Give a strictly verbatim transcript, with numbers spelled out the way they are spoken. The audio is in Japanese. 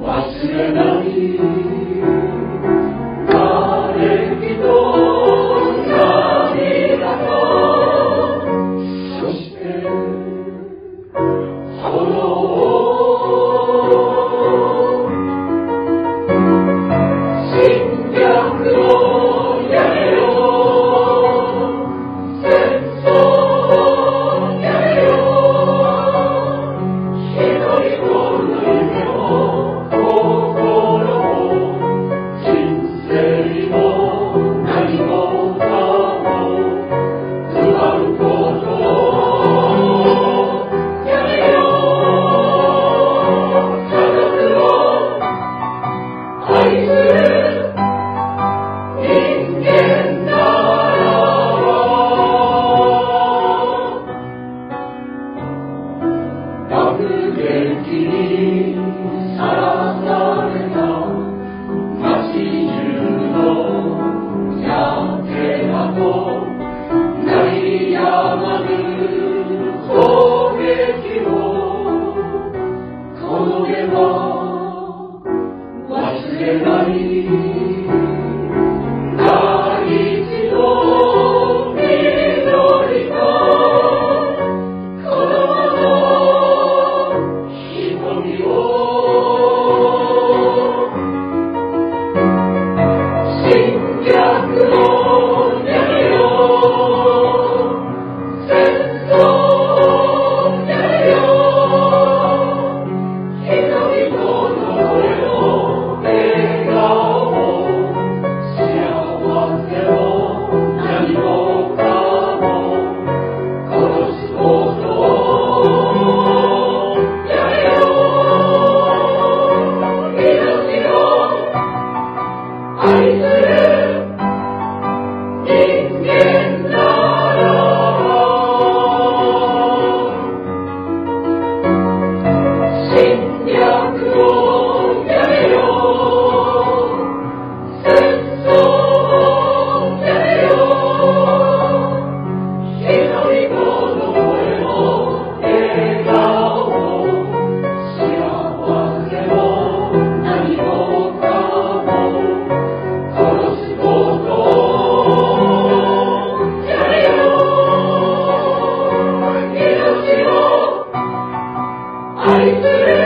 忘れない枯れ木と涙と、そして炎侵略をやめよう、戦争をやめよう、一人子の夢を心を人生も何もかも奪うことをやめよう、家族を愛する人間ならば、爆撃にさらされた街中の焼け跡、鳴りやまぬ砲撃をこの目は忘れない。大地と緑と子供の瞳を、侵略をやめよう、戦争をやめよう、人々の声を笑顔を、幸せを何もかも殺すことをやめよう、命を愛する人間ならば、侵略をやめよう、戦争をやめよう、人々の声を笑顔を、幸せを何もかも殺すことをやめよう、命を愛する